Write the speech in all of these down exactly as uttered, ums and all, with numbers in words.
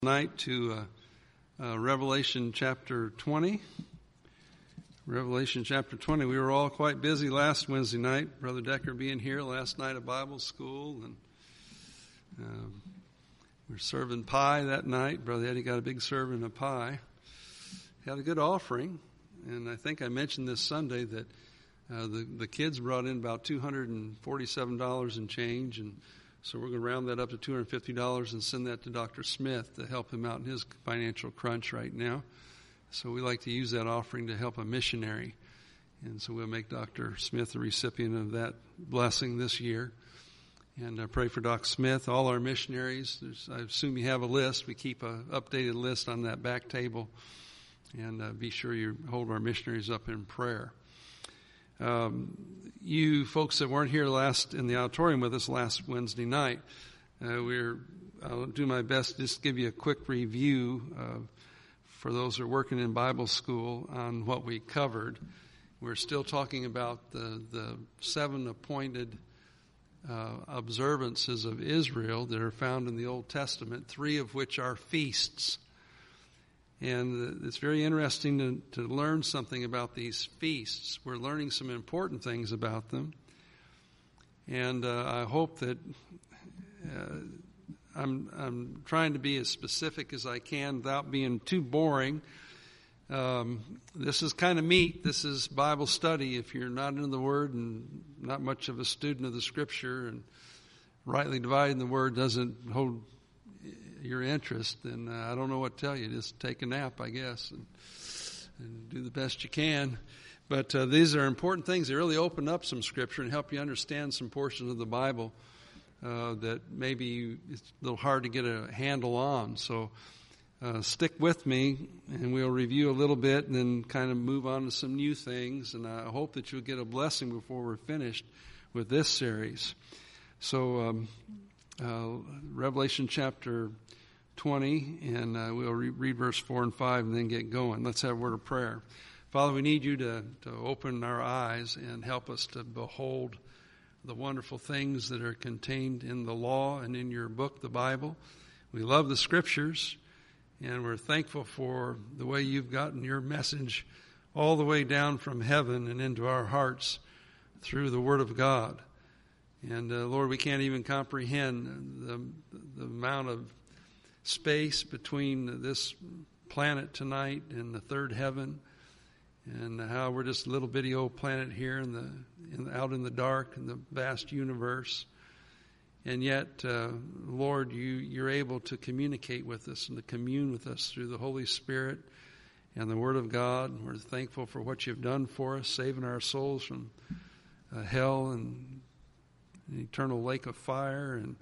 Tonight to uh, uh, Revelation chapter twenty. Revelation chapter twenty. We were all quite busy last Wednesday night. Brother Decker being here last night at Bible school, and uh, we were serving pie that night. Brother Eddie got a big serving of pie. Had a good offering, and I think I mentioned this Sunday that uh, the the kids brought in about two hundred forty-seven dollars in change, and so we're going to round that up to two hundred fifty dollars and send that to Doctor Smith to help him out in his financial crunch right now. So we like to use that offering to help a missionary. And so we'll make Doctor Smith the recipient of that blessing this year. And I pray for Doctor Smith, all our missionaries. There's, I assume you have a list. We keep an updated list on that back table. And uh, be sure you hold our missionaries up in prayer. Um, you folks that weren't here last in the auditorium with us last Wednesday night, uh, we're I'll do my best to just give you a quick review uh, for those who are working in Bible school on what we covered. We're still talking about the the seven appointed uh, observances of Israel that are found in the Old Testament, three of which are feasts. And it's very interesting to, to learn something about these feasts. We're learning some important things about them. And uh, I hope that uh, I'm, I'm trying to be as specific as I can without being too boring. Um, this is kind of meat. This is Bible study. If you're not into the Word and not much of a student of the Scripture and rightly dividing the Word doesn't hold your interest, then uh, I don't know what to tell you. Just take a nap, I guess, and, and do the best you can. But uh, these are important things. They really open up some Scripture and help you understand some portions of the Bible uh, that maybe it's a little hard to get a handle on. So uh, stick with me, and we'll review a little bit and then kind of move on to some new things. And I hope that you'll get a blessing before we're finished with this series. So um, uh, Revelation chapter twenty, and uh, we'll re- read verse four and five and then get going. Let's have a word of prayer. Father, we need you to, to open our eyes and help us to behold the wonderful things that are contained in the law and in your book, the Bible. We love the Scriptures, and we're thankful for the way you've gotten your message all the way down from heaven and into our hearts through the Word of God. And uh, Lord, we can't even comprehend the, the amount of space between this planet tonight and the third heaven, and how we're just a little bitty old planet here in the, in the out in the dark in the vast universe. And yet, uh, Lord, you you're able to communicate with us and to commune with us through the Holy Spirit and the Word of God. We're thankful for what you've done for us, saving our souls from uh, hell and an eternal lake of fire, and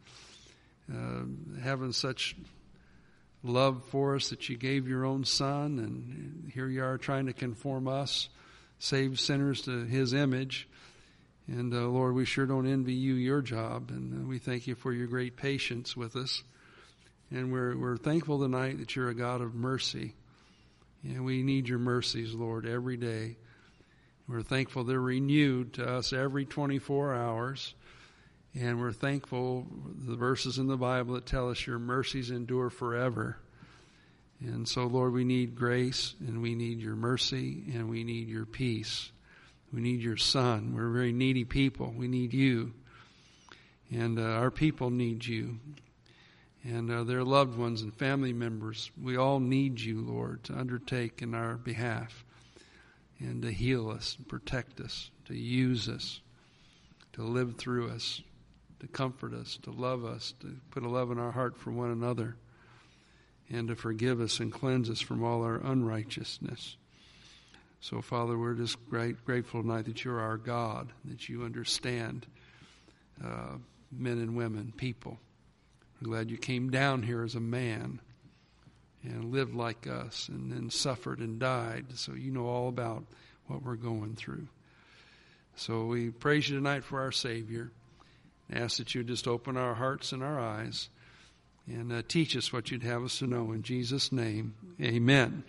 uh, having such love for us that you gave your own Son, and here you are trying to conform us, save sinners to his image. And uh, Lord, we sure don't envy you your job, and uh, we thank you for your great patience with us. And we're we're thankful tonight that you're a God of mercy, and we need your mercies, Lord, every day. We're thankful they're renewed to us every twenty-four hours. And we're thankful the verses in the Bible that tell us your mercies endure forever. And so, Lord, we need grace, and we need your mercy, and we need your peace. We need your Son. We're a very needy people. We need you. And uh, our people need you. And uh, their loved ones and family members, we all need you, Lord, to undertake in our behalf and to heal us and protect us, to use us, to live through us, to comfort us, to love us, to put a love in our heart for one another, and to forgive us and cleanse us from all our unrighteousness. So, Father, we're just great, grateful tonight that you're our God, that you understand uh, men and women, people. We're glad you came down here as a man and lived like us and then suffered and died, so you know all about what we're going through. So we praise you tonight for our Savior. Ask that you just open our hearts and our eyes and uh, teach us what you'd have us to know. In Jesus' name, amen.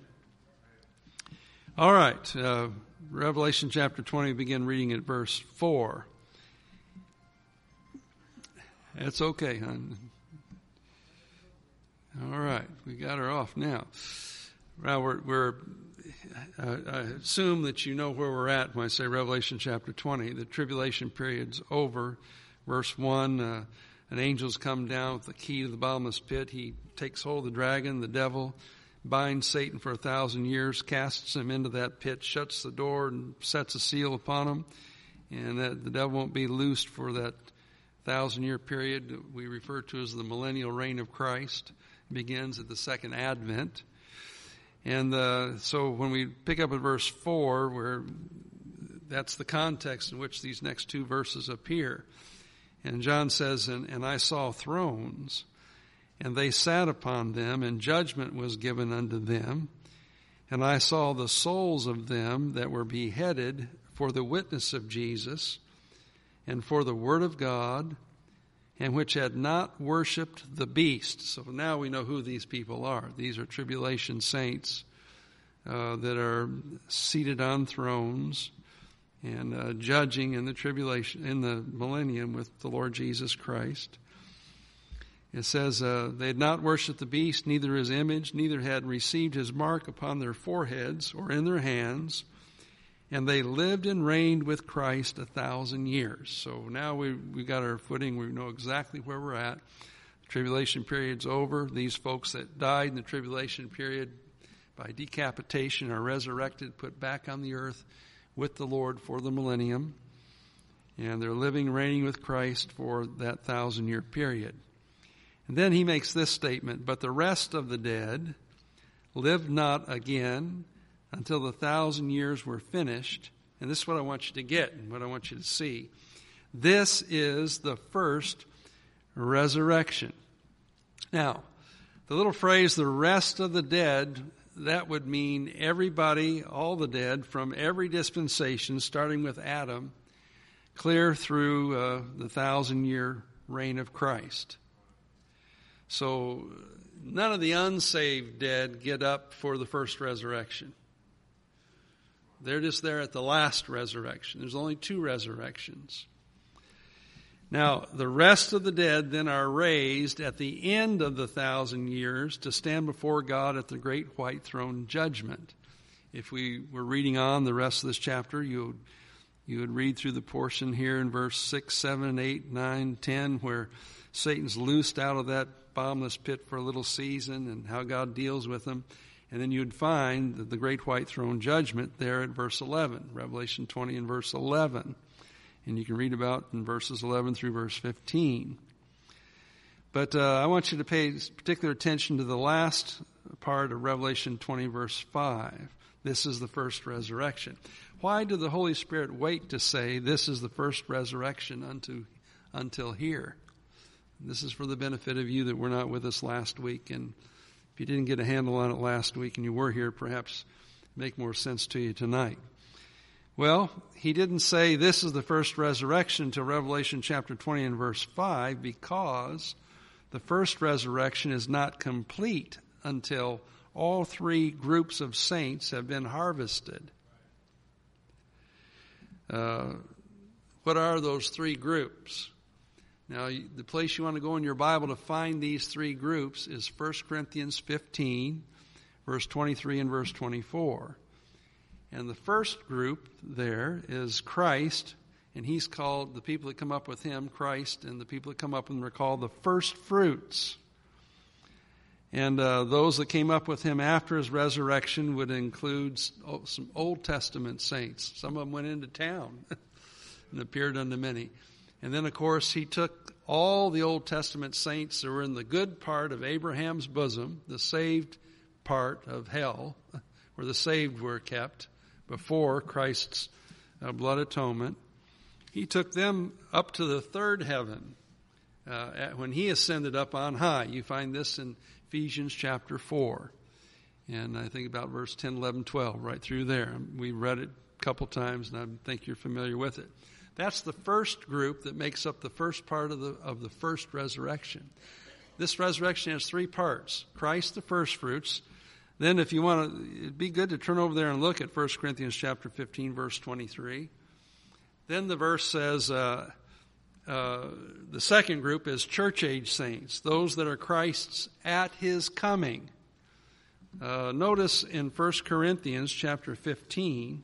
All right, uh, Revelation chapter twenty, begin reading at verse four. It's okay, hon. All right, we got her off now. Well, we're, we're uh, I assume that you know where we're at when I say Revelation chapter twenty. The tribulation period's over. Verse one, uh, an angel's come down with the key to the bottomless pit. He takes hold of the dragon, the devil, binds Satan for a thousand years, casts him into that pit, shuts the door, and sets a seal upon him. And that the devil won't be loosed for that thousand-year period that we refer to as the millennial reign of Christ. It begins at the second advent. And uh, so when we pick up at verse four, where that's the context in which these next two verses appear. And John says, and, and I saw thrones, and they sat upon them, and judgment was given unto them. And I saw the souls of them that were beheaded for the witness of Jesus, and for the word of God, and which had not worshipped the beast. So now we know who these people are. These are tribulation saints uh, that are seated on thrones and uh, judging in the tribulation, in the millennium with the Lord Jesus Christ. It says, uh, they had not worshipped the beast, neither his image, neither had received his mark upon their foreheads or in their hands. And they lived and reigned with Christ a thousand years. So now we we got our footing. We know exactly where we're at. The tribulation period's over. These folks that died in the tribulation period by decapitation are resurrected, put back on the earth with the Lord for the millennium. And they're living, reigning with Christ for that thousand-year period. And then he makes this statement, but the rest of the dead lived not again until the thousand years were finished. And this is what I want you to get and what I want you to see. This is the first resurrection. Now, the little phrase, the rest of the dead, that would mean everybody, all the dead, from every dispensation, starting with Adam, clear through uh, the thousand-year reign of Christ. So none of the unsaved dead get up for the first resurrection. They're just there at the last resurrection. There's only two resurrections. Now, the rest of the dead then are raised at the end of the thousand years to stand before God at the great white throne judgment. If we were reading on the rest of this chapter, you would, you would read through the portion here in verse six, seven, eight, nine, ten, where Satan's loosed out of that bottomless pit for a little season and how God deals with him. And then you'd find the great white throne judgment there at verse eleven, Revelation twenty and verse eleven. And you can read about in verses eleven through verse fifteen. But uh, I want you to pay particular attention to the last part of Revelation twenty, verse five. This is the first resurrection. Why did the Holy Spirit wait to say this is the first resurrection unto, until here? This is for the benefit of you that were not with us last week, and if you didn't get a handle on it last week and you were here, perhaps make more sense to you tonight. Well, he didn't say this is the first resurrection until Revelation chapter twenty and verse five, because the first resurrection is not complete until all three groups of saints have been harvested. Uh, what are those three groups? Now, the place you want to go in your Bible to find these three groups is First Corinthians fifteen, verse twenty-three and verse twenty-four. And the first group there is Christ, and he's called, the people that come up with him, Christ, and the people that come up with him are called the first fruits. And uh, those that came up with him after his resurrection would include some Old Testament saints. Some of them went into town and appeared unto many. And then, of course, he took all the Old Testament saints that were in the good part of Abraham's bosom, the saved part of hell, where the saved were kept before Christ's uh, blood atonement. He took them up to the third heaven uh, at, when he ascended up on high. You find this in Ephesians chapter four. And I think about verse ten, eleven, twelve, right through there. We read it a couple times, and I think you're familiar with it. That's the first group that makes up the first part of the of the first resurrection. This resurrection has three parts. Christ, the first fruits. Then if you want to, it'd be good to turn over there and look at First Corinthians chapter fifteen, verse twenty-three. Then the verse says, uh, uh, the second group is church-age saints, those that are Christ's at his coming. Uh, notice in First Corinthians chapter fifteen,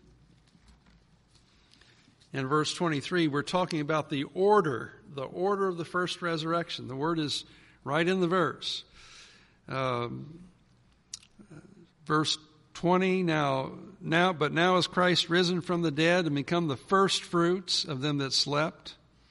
in verse twenty-three, we're talking about the order, the order of the first resurrection. The word is right in the verse. Um, verse twenty, now, now, but now is Christ risen from the dead and become the first fruits of them that slept.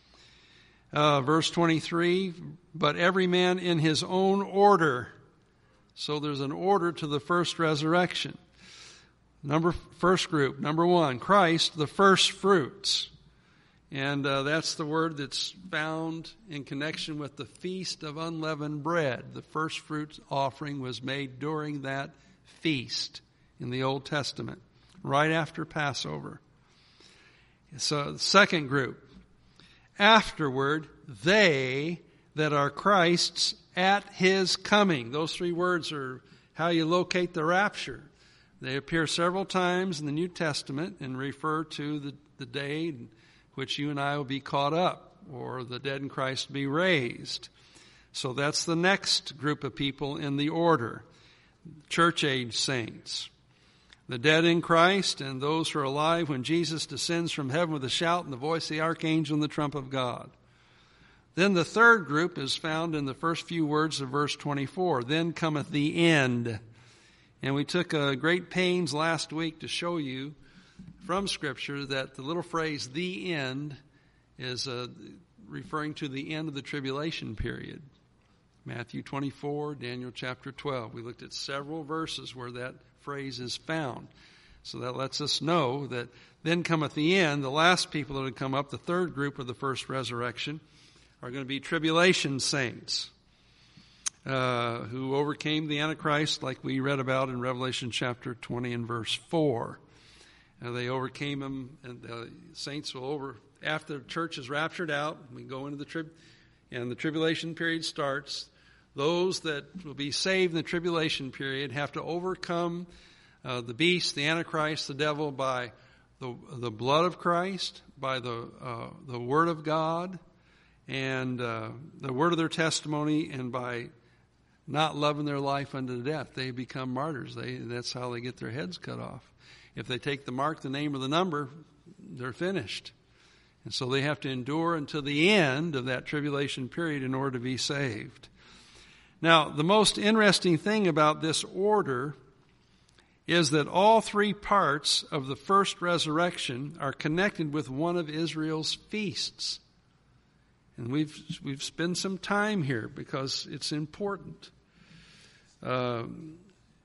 Uh, verse twenty-three, but every man in his own order. So there's an order to the first resurrection. Number first group, number one, Christ, the first fruits. And uh, that's the word that's found in connection with the Feast of Unleavened Bread. The first fruits offering was made during that feast in the Old Testament, right after Passover. So the second group, afterward, they that are Christ's at his coming. Those three words are how you locate the rapture. They appear several times in the New Testament and refer to the, the day in which you and I will be caught up, or the dead in Christ be raised. So that's the next group of people in the order. Church-age saints. The dead in Christ and those who are alive when Jesus descends from heaven with a shout and the voice of the archangel and the trump of God. Then the third group is found in the first few words of verse twenty-four. Then cometh the end. And we took uh, great pains last week to show you from Scripture that the little phrase, the end, is uh, referring to the end of the tribulation period. Matthew twenty-four, Daniel chapter twelve. We looked at several verses where that phrase is found. So that lets us know that then cometh the end. The last people that would come up, the third group of the first resurrection, are going to be tribulation saints uh, who overcame the Antichrist, like we read about in Revelation chapter twenty and verse four. Uh, they overcame him, and the saints will over, after the church is raptured out, we go into the trib, and the tribulation period starts. Those that will be saved in the tribulation period have to overcome uh, the beast, the Antichrist, the devil, by the the blood of Christ, by the uh, the word of God, and uh, the word of their testimony, and by not loving their life unto death, they become martyrs. They that's how they get their heads cut off. If they take the mark, the name, or the number, they're finished. And so they have to endure until the end of that tribulation period in order to be saved. Now, the most interesting thing about this order is that all three parts of the first resurrection are connected with one of Israel's feasts. And we've we've spent some time here because it's important. Um,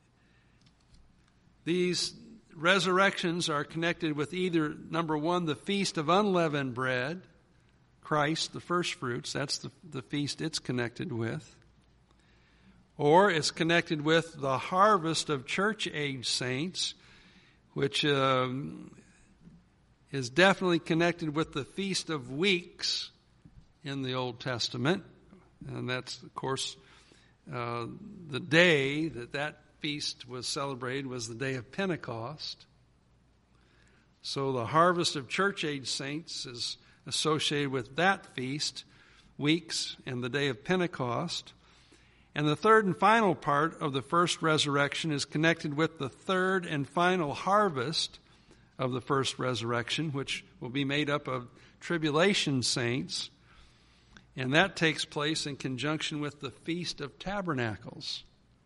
these resurrections are connected with either, number one, the Feast of Unleavened Bread, Christ, the first fruits, that's the, the feast it's connected with. Or it's connected with the harvest of church-age saints, which um, is definitely connected with the Feast of Weeks in the Old Testament. And that's, of course, uh, the day that that feast was celebrated was the day of Pentecost. So the harvest of church-age saints is associated with that feast, weeks, and the day of Pentecost. And the third and final part of the first resurrection is connected with the third and final harvest of the first resurrection, which will be made up of tribulation saints. And that takes place in conjunction with the Feast of Tabernacles.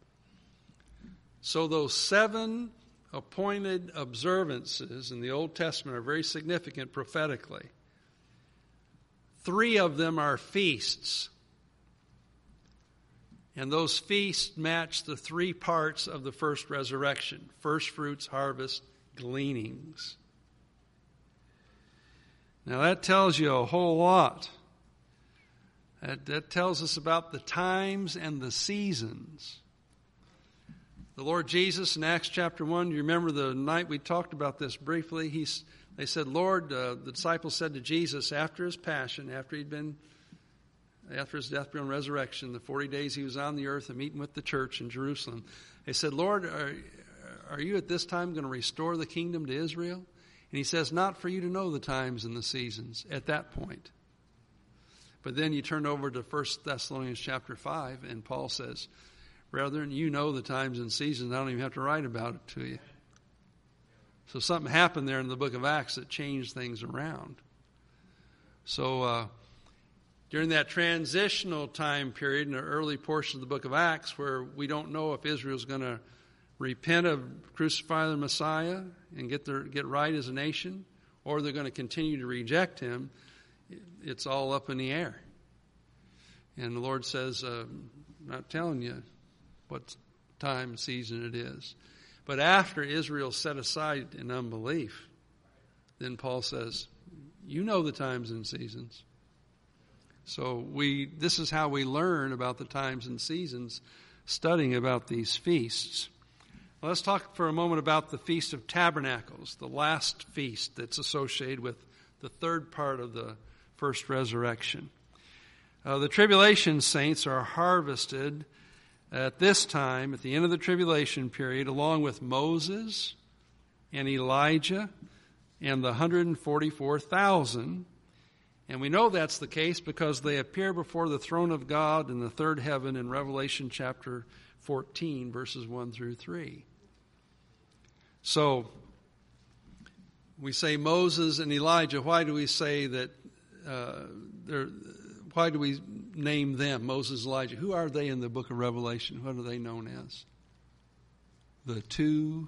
So those seven appointed observances in the Old Testament are very significant prophetically. Three of them are feasts. And those feasts match the three parts of the first resurrection: first fruits, harvest, gleanings. Now that tells you a whole lot. That, that tells us about the times and the seasons. The Lord Jesus in Acts chapter one, you remember the night we talked about this briefly? He's, they said, Lord, uh, the disciples said to Jesus after his passion, after he'd been, after his death, burial, and resurrection, the forty days he was on the earth and meeting with the church in Jerusalem, they said, Lord, are, are you at this time going to restore the kingdom to Israel? And he says, not for you to know the times and the seasons at that point. But then you turn over to First Thessalonians chapter five, and Paul says, brethren, you know the times and seasons. I don't even have to write about it to you. So something happened there in the book of Acts that changed things around. So uh, during that transitional time period in the early portion of the book of Acts, where we don't know if Israel's going to repent of crucifying the Messiah and get their get right as a nation, or they're going to continue to reject him, it's all up in the air. And the Lord says, uh, I'm not telling you what time and season it is. But after Israel set aside in unbelief, then Paul says, you know the times and seasons. So we this is how we learn about the times and seasons, studying about these feasts. Well, let's talk for a moment about the Feast of Tabernacles, the last feast that's associated with the third part of the first resurrection. Uh, the tribulation saints are harvested at this time, at the end of the tribulation period, along with Moses and Elijah and the one hundred forty-four thousand. And we know that's the case because they appear before the throne of God in the third heaven in Revelation chapter fourteen, verses one through three. So, we say Moses and Elijah. Why do we say that, uh, they're, why do we name them, Moses and Elijah? Who are they in the book of Revelation? What are they known as? The two,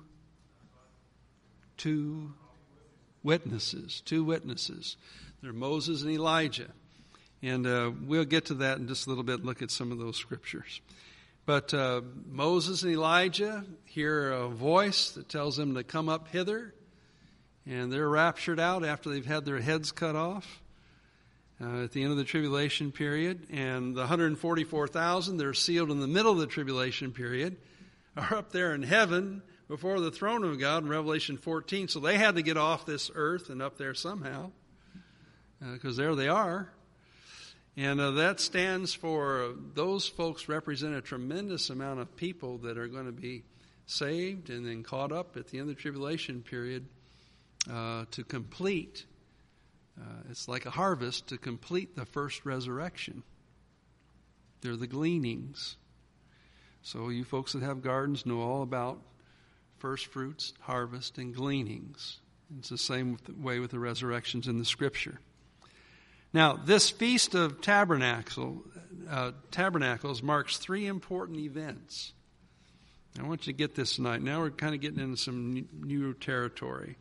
two witnesses, two witnesses. They're Moses and Elijah. And uh, we'll get to that in just a little bit and look at some of those scriptures. But uh, Moses and Elijah hear a voice that tells them to come up hither. And they're raptured out after they've had their heads cut off uh, at the end of the tribulation period. And the one hundred forty-four thousand, they're sealed in the middle of the tribulation period, are up there in heaven before the throne of God in Revelation fourteen. So they had to get off this earth and up there somehow, because uh, there they are. And uh, that stands for, uh, those folks represent a tremendous amount of people that are going to be saved and then caught up at the end of the tribulation period uh, to complete. Uh, it's like a harvest to complete the first resurrection. They're the gleanings. So you folks that have gardens know all about first fruits, harvest, and gleanings. It's the same way with the resurrections in the Scripture. Now, this Feast of Tabernacle, uh, Tabernacles marks three important events. I want you to get this tonight. Now we're kind of getting into some new territory.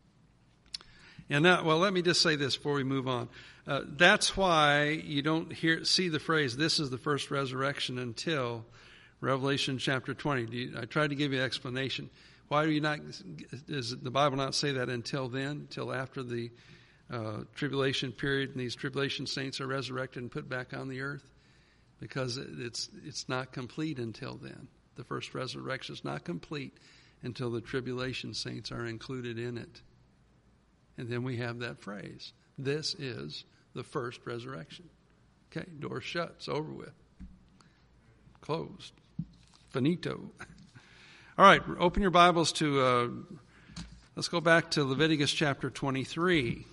And that, well, let me just say this before we move on. Uh, that's why you don't hear see the phrase, this is the first resurrection, until Revelation chapter twenty. I tried to give you an explanation. Why do you not, does the Bible not say that until then, until after the Uh, tribulation period, and these tribulation saints are resurrected and put back on the earth? Because it's it's not complete until then. The first resurrection is not complete until the tribulation saints are included in it. And then we have that phrase, this is the first resurrection. Okay, door shut, it's over with. Closed. Finito. All right, open your Bibles to, uh, let's go back to Leviticus chapter twenty-three.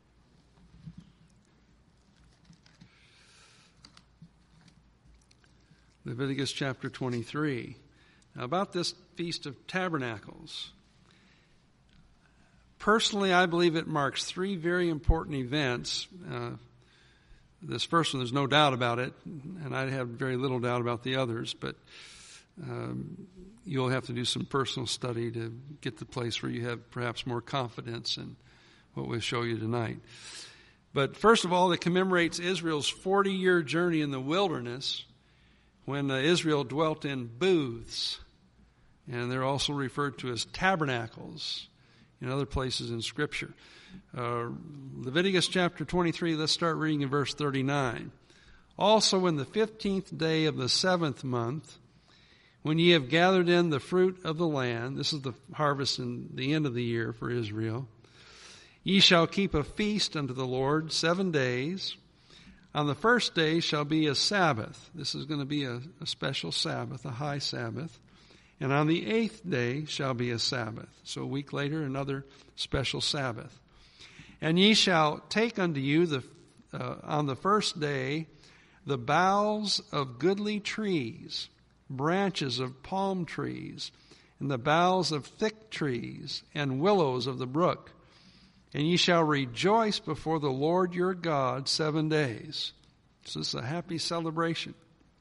Leviticus chapter twenty-three. Now, about this Feast of Tabernacles. Personally, I believe it marks three very important events. Uh, this first one, there's no doubt about it, and I have very little doubt about the others, but um, you'll have to do some personal study to get to the place where you have perhaps more confidence in what we'll show you tonight. But first of all, it commemorates Israel's forty-year journey in the wilderness, when uh, Israel dwelt in booths, and they're also referred to as tabernacles in other places in Scripture. Uh, Leviticus chapter twenty-three, let's start reading in verse thirty-nine. Also in the fifteenth day of the seventh month, when ye have gathered in the fruit of the land, this is the harvest in the end of the year for Israel, ye shall keep a feast unto the Lord seven days. On the first day shall be a Sabbath. This is going to be a, a special Sabbath, a high Sabbath. And on the eighth day shall be a Sabbath. So a week later, another special Sabbath. And ye shall take unto you the uh, on the first day the boughs of goodly trees, branches of palm trees, and the boughs of thick trees, and willows of the brook. And ye shall rejoice before the Lord your God seven days. So this is a happy celebration.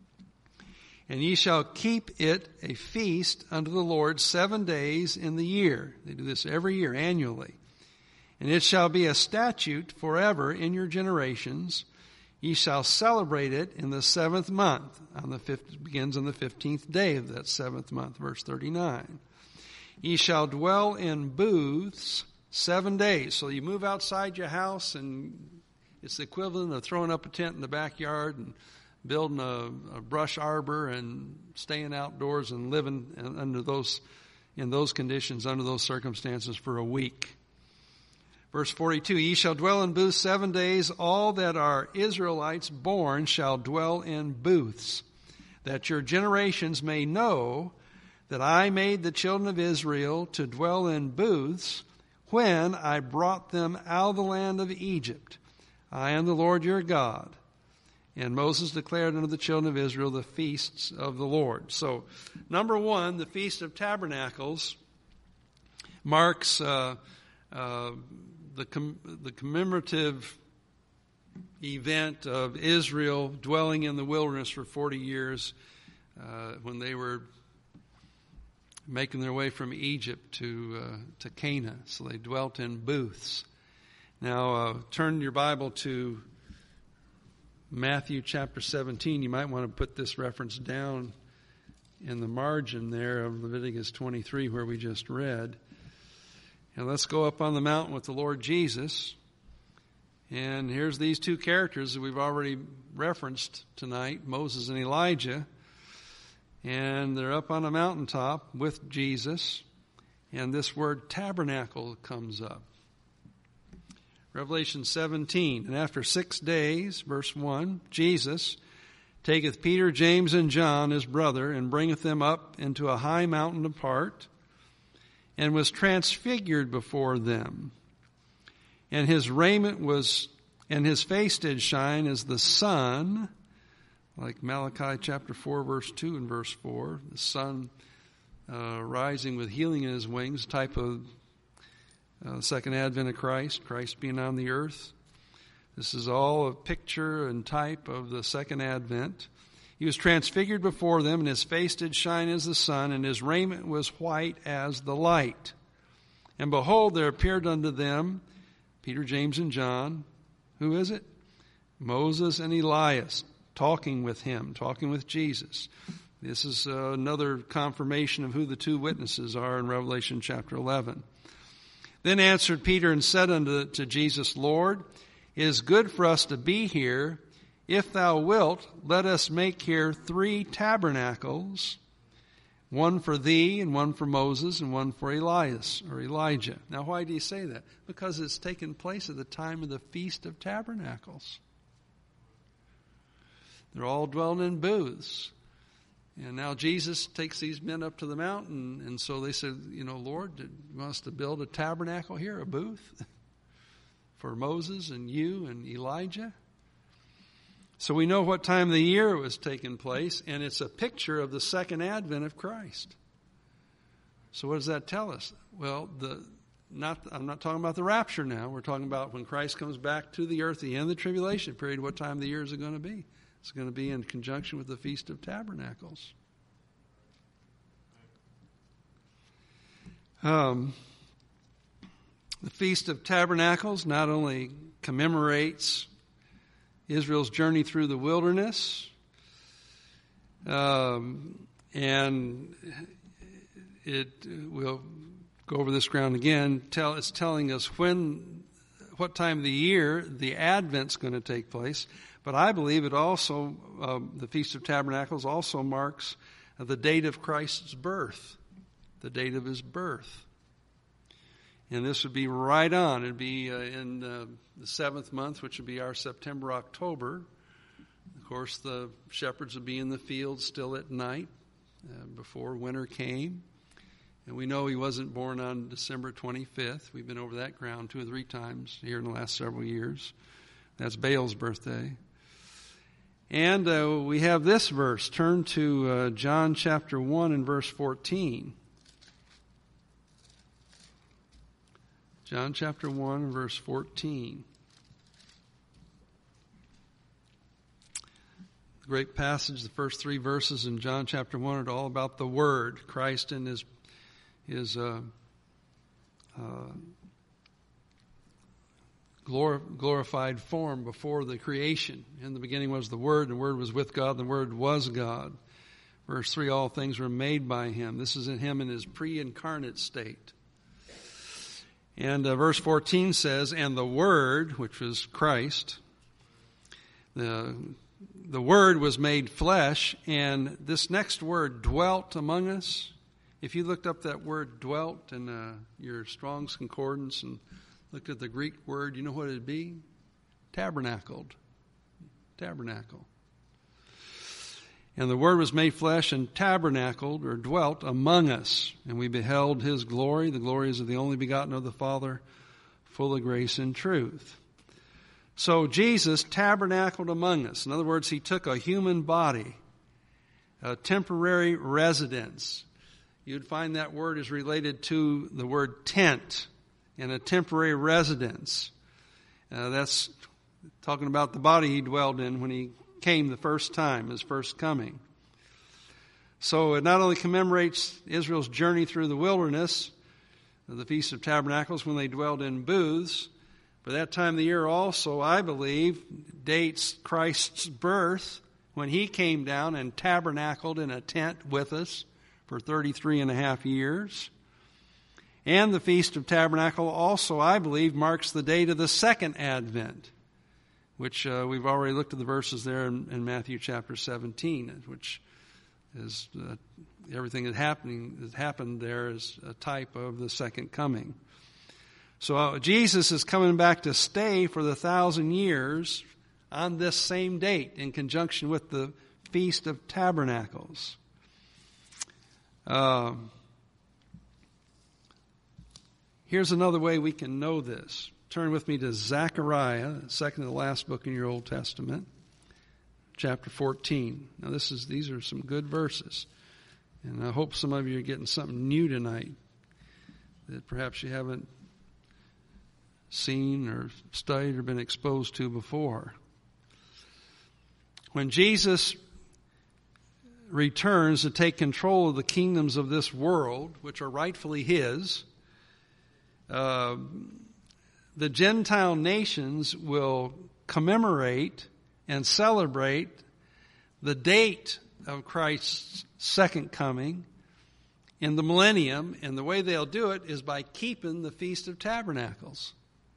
And ye shall keep it a feast unto the Lord seven days in the year. They do this every year, annually. And it shall be a statute forever in your generations. Ye shall celebrate it in the seventh month. On the fifth, it begins on the fifteenth day of that seventh month, verse thirty-nine. Ye shall dwell in booths seven days. So you move outside your house, and it's the equivalent of throwing up a tent in the backyard and building a, a brush arbor and staying outdoors and living under those, in those conditions, under those circumstances for a week. Verse forty-two, ye shall dwell in booths seven days. All that are Israelites born shall dwell in booths, that your generations may know that I made the children of Israel to dwell in booths when I brought them out of the land of Egypt. I am the Lord your God. And Moses declared unto the children of Israel the feasts of the Lord. So, number one, the Feast of Tabernacles marks uh, uh, the, com- the commemorative event of Israel dwelling in the wilderness for forty years uh, when they were making their way from Egypt to uh, to Canaan. So they dwelt in booths. Now, uh, turn your Bible to Matthew chapter seventeen. You might want to put this reference down in the margin there of Leviticus twenty-three where we just read. And let's go up on the mountain with the Lord Jesus. And here's these two characters that we've already referenced tonight, Moses and Elijah. And they're up on a mountaintop with Jesus. And this word tabernacle comes up. Revelation seventeen, and after six days, verse one, Jesus taketh Peter, James, and John, his brother, and bringeth them up into a high mountain apart, and was transfigured before them. And his raiment was, and his face did shine as the sun, like Malachi chapter four, verse two and verse four, the sun uh, rising with healing in his wings, type of Uh, the second advent of Christ, Christ being on the earth. This is all a picture and type of the second advent. He was transfigured before them, and his face did shine as the sun, and his raiment was white as the light. And behold, there appeared unto them Peter, James, and John. Who is it? Moses and Elias, talking with him, talking with Jesus. This is uh, another confirmation of who the two witnesses are in Revelation chapter eleven. Then answered Peter and said unto to Jesus, Lord, it is good for us to be here. If thou wilt, let us make here three tabernacles, one for thee, and one for Moses, and one for Elias, or Elijah. Now, why do you say that? Because it's taken place at the time of the Feast of Tabernacles. They're all dwelling in booths. And now Jesus takes these men up to the mountain, and so they said, you know, Lord, did you want us to build a tabernacle here, a booth, for Moses and you and Elijah? So we know what time of the year it was taking place, and it's a picture of the second advent of Christ. So what does that tell us? Well, the not I'm not talking about the rapture now. We're talking about when Christ comes back to the earth at the end of the tribulation period. What time of the year is it going to be? It's going to be in conjunction with the Feast of Tabernacles. Um, the Feast of Tabernacles not only commemorates Israel's journey through the wilderness, um, and it we'll go over this ground again. Tell it's telling us when, what time of the year the Advent's going to take place. But I believe it also, uh, the Feast of Tabernacles also marks uh, the date of Christ's birth, the date of his birth. And this would be right on. It would be uh, in uh, the seventh month, which would be our September, October. Of course, the shepherds would be in the field still at night uh, before winter came. And we know he wasn't born on December twenty-fifth. We've been over that ground two or three times here in the last several years. That's Baal's birthday. And uh, we have this verse. Turn to uh, John chapter one and verse fourteen. John chapter one and verse fourteen. The great passage, the first three verses in John chapter one are all about the Word, Christ in his, his uh, uh, glorified form before the creation. In the beginning was the Word, and the Word was with God, and the Word was God. Verse three, all things were made by Him. This is in Him in His pre-incarnate state. And uh, verse fourteen says, and the Word, which was Christ, the, the Word was made flesh, and this next word, dwelt among us. If you looked up that word dwelt in uh, your Strong's Concordance and looked at the Greek word, you know what it'd be? Tabernacled. Tabernacle. And the Word was made flesh and tabernacled, or dwelt, among us. And we beheld His glory. The glory is of the only begotten of the Father, full of grace and truth. So Jesus tabernacled among us. In other words, He took a human body, a temporary residence. You'd find that word is related to the word tent, and a temporary residence. Uh, that's talking about the body He dwelled in when He came the first time, His first coming. So it not only commemorates Israel's journey through the wilderness, the Feast of Tabernacles, when they dwelled in booths, but that time of the year also, I believe, dates Christ's birth, when He came down and tabernacled in a tent with us for thirty-three and a half years. And the Feast of Tabernacle also, I believe, marks the date of the second Advent, which uh, we've already looked at the verses there in, in Matthew chapter seventeen, which is uh, everything that happening that happened there is a type of the second coming. So uh, Jesus is coming back to stay for the thousand years on this same date in conjunction with the Feast of Tabernacles. Uh, Here's another way we can know this. Turn with me to Zechariah, second to the last book in your Old Testament, chapter fourteen. Now this is these are some good verses, and I hope some of you are getting something new tonight that perhaps you haven't seen or studied or been exposed to before. When Jesus returns to take control of the kingdoms of this world, which are rightfully His, Uh, the Gentile nations will commemorate and celebrate the date of Christ's second coming in the millennium, and the way they'll do it is by keeping the Feast of Tabernacles.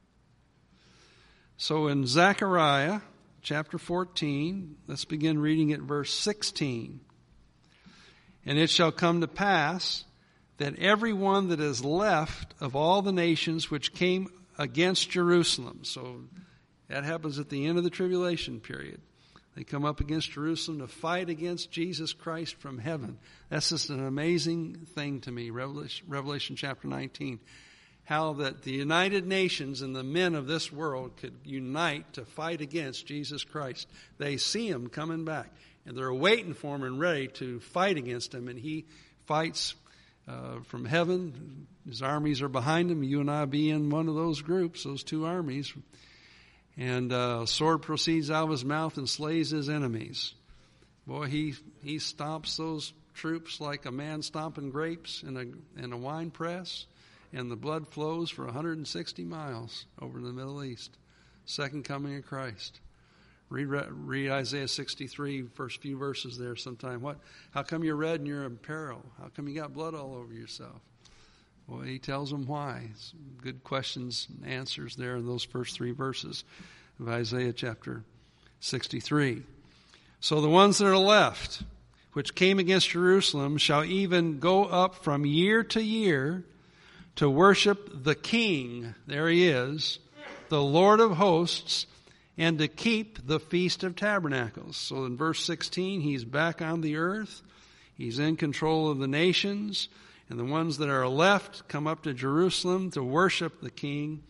So in Zechariah chapter fourteen, let's begin reading at verse sixteen. And it shall come to pass that everyone that is left of all the nations which came against Jerusalem. So that happens at the end of the tribulation period. They come up against Jerusalem to fight against Jesus Christ from heaven. That's just an amazing thing to me, Revelation, Revelation chapter nineteen. How that the United Nations and the men of this world could unite to fight against Jesus Christ. They see Him coming back, and they're waiting for Him and ready to fight against Him, and He fights Uh, from heaven. His armies are behind Him. You and I be in one of those groups, those two armies. And uh, a sword proceeds out of His mouth and slays His enemies. Boy, he he stomps those troops like a man stomping grapes in a in a wine press, and the blood flows for one hundred sixty miles over the Middle East. Second coming of Christ. Read, read Isaiah sixty-three, first few verses there sometime. What? How come you're red and you're in peril? How come you got blood all over yourself? Well, He tells them why. Some good questions and answers there in those first three verses of Isaiah chapter sixty-three. So the ones that are left, which came against Jerusalem, shall even go up from year to year to worship the King, there He is, the Lord of hosts, and to keep the Feast of Tabernacles. So in verse sixteen, He's back on the earth. He's in control of the nations. And the ones that are left come up to Jerusalem to worship the King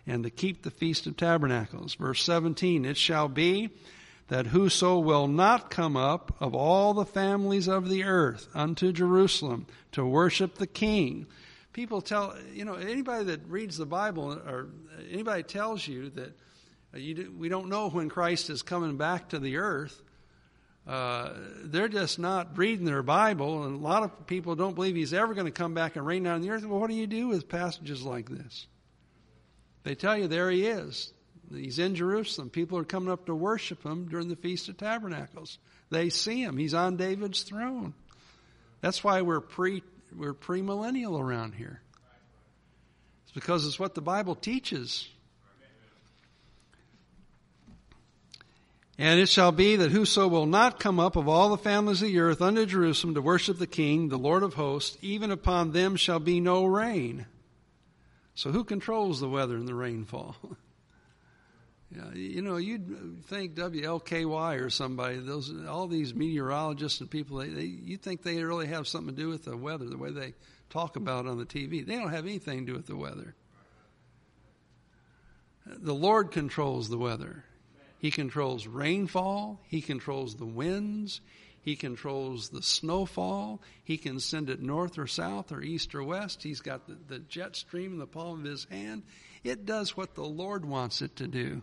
and to keep the Feast of Tabernacles. Verse seventeen, it shall be that whoso will not come up of all the families of the earth unto Jerusalem to worship the King. People tell, you know, anybody that reads the Bible or anybody tells you that you do, we don't know when Christ is coming back to the earth, uh, they're just not reading their Bible. And a lot of people don't believe he's ever going to come back and reign down the earth. Well, what do you do with passages like this? They tell you there he is. He's in Jerusalem. People are coming up to worship him during the Feast of Tabernacles. They see him. He's on David's throne. That's why we're pre we're premillennial around here. It's because it's what the Bible teaches. And it shall be that whoso will not come up of all the families of the earth unto Jerusalem to worship the King, the Lord of hosts, even upon them shall be no rain. So who controls the weather and the rainfall? Yeah, you know, you'd think W L K Y or somebody, those all these meteorologists and people, they, they, you think they really have something to do with the weather, the way they talk about it on the T V. They don't have anything to do with the weather. The Lord controls the weather. He controls rainfall. He controls the winds. He controls the snowfall. He can send it north or south or east or west. He's got the, the jet stream in the palm of his hand. It does what the Lord wants it to do.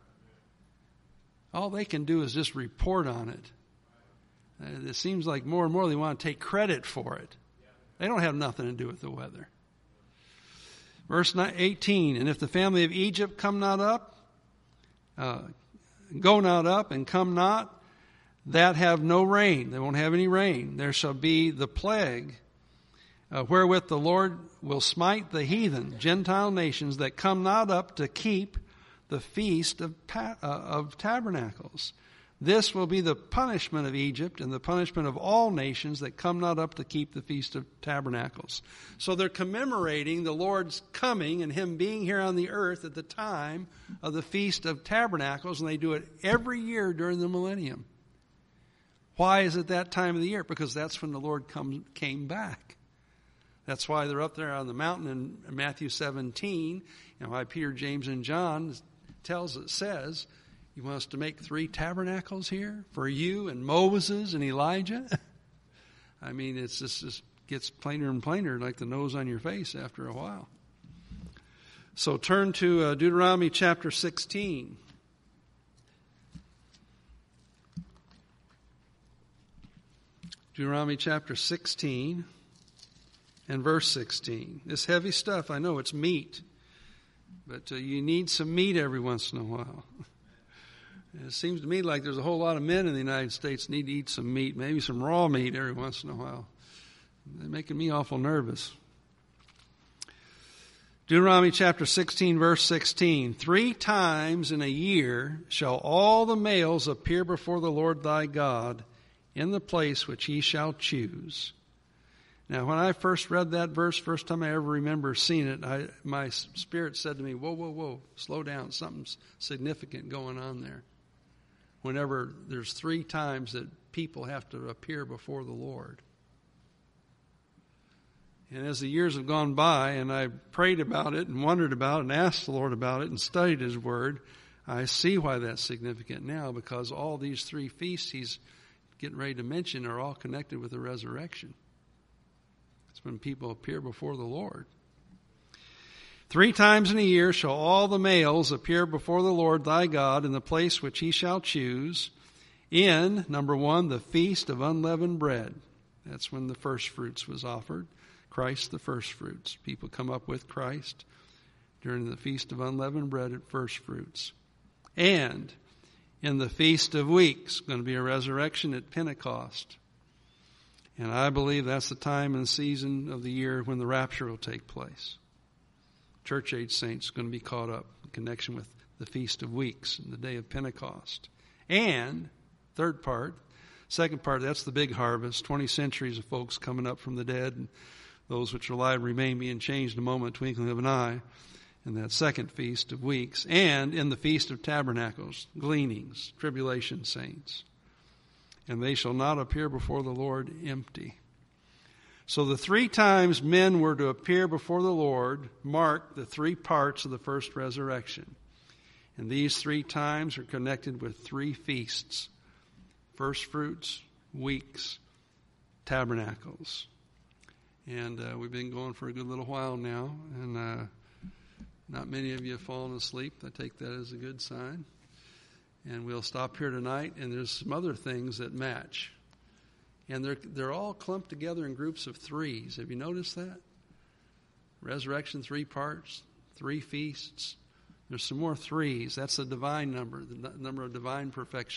All they can do is just report on it. Uh, it seems like more and more they want to take credit for it. They don't have nothing to do with the weather. Verse eighteen, and if the family of Egypt come not up, uh, go not up and come not, that have no rain. They won't have any rain. There shall be the plague uh, wherewith the Lord will smite the heathen, Gentile nations that come not up to keep the feast of, uh, of tabernacles. This will be the punishment of Egypt and the punishment of all nations that come not up to keep the Feast of Tabernacles. So they're commemorating the Lord's coming and him being here on the earth at the time of the Feast of Tabernacles, and they do it every year during the millennium. Why is it that time of the year? Because that's when the Lord come, came back. That's why they're up there on the mountain in Matthew seventeen, and why Peter, James, and John tells it says, you want us to make three tabernacles here for you and Moses and Elijah? I mean, it's just, just gets plainer and plainer like the nose on your face after a while. So turn to uh, Deuteronomy chapter sixteen. Deuteronomy chapter sixteen and verse sixteen. This heavy stuff, I know it's meat, but uh, you need some meat every once in a while. It seems to me like there's a whole lot of men in the United States need to eat some meat, maybe some raw meat every once in a while. They're making me awful nervous. Deuteronomy chapter sixteen, verse sixteen. Three times in a year shall all the males appear before the Lord thy God in the place which he shall choose. Now, when I first read that verse, first time I ever remember seeing it, I, my spirit said to me, whoa, whoa, whoa, slow down. Something's significant going on there. Whenever there's three times that people have to appear before the Lord. And as the years have gone by and I prayed about it and wondered about it and asked the Lord about it and studied his word, I see why that's significant now, because all these three feasts he's getting ready to mention are all connected with the resurrection. It's when people appear before the Lord. Three times in a year shall all the males appear before the Lord thy God in the place which he shall choose in, number one, the feast of unleavened bread. That's when the first fruits was offered. Christ, the first fruits. People come up with Christ during the feast of unleavened bread at first fruits. And in the Feast of Weeks, going to be a resurrection at Pentecost. And I believe that's the time and season of the year when the rapture will take place. Church age saints are going to be caught up in connection with the Feast of Weeks and the day of Pentecost. And, third part, second part, that's the big harvest, twenty centuries of folks coming up from the dead, and those which are alive remain being changed in a moment, twinkling of an eye, in that second Feast of Weeks. And in the Feast of Tabernacles, gleanings, tribulation saints. And they shall not appear before the Lord empty. So the three times men were to appear before the Lord mark the three parts of the first resurrection. And these three times are connected with three feasts: first fruits, weeks, tabernacles. And uh, we've been going for a good little while now, and uh, not many of you have fallen asleep. I take that as a good sign. And we'll stop here tonight, and there's some other things that match. And they're they're all clumped together in groups of threes. Have you noticed that? Resurrection, three parts, three feasts. There's some more threes. That's the divine number, the number of divine perfection.